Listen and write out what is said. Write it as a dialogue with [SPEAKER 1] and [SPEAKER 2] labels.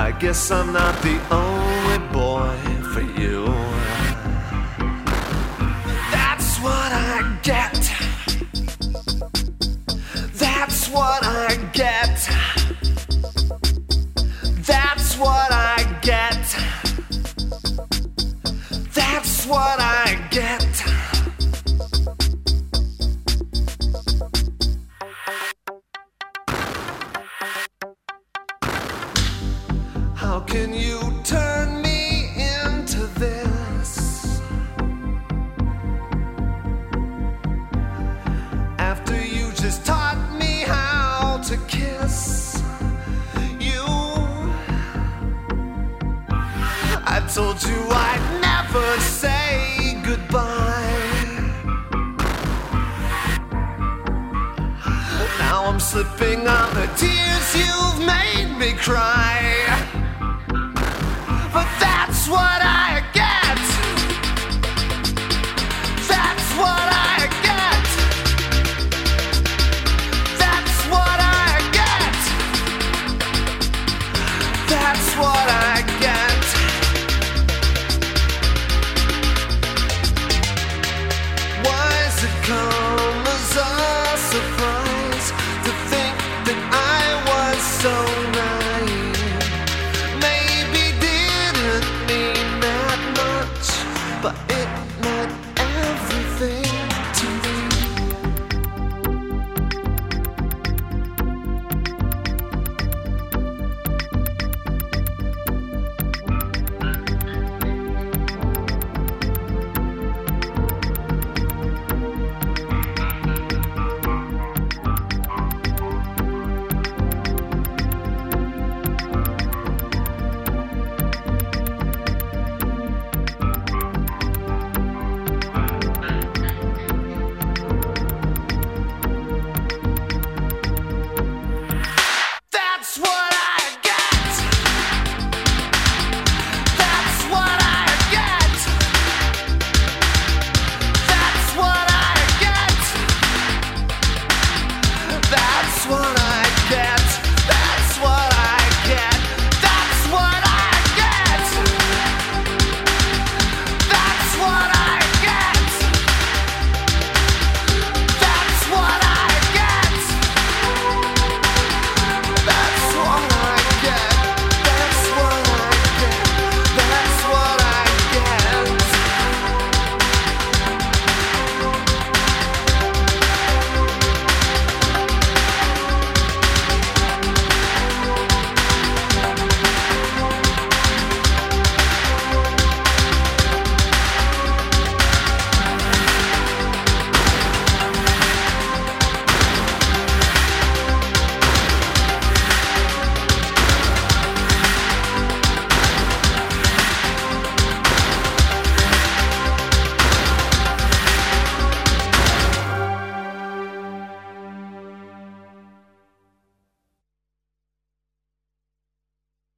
[SPEAKER 1] I guess I'm not the only boy for you. That's what I get. That's what I get. That's what I get. That's what I get. How can you turn me into this? After you just taught me how to kiss you, I told you I'd never say goodbye. Now I'm slipping on the tears you've made me cry. But that's what I get. That's what I get. That's what I get. That's what I get.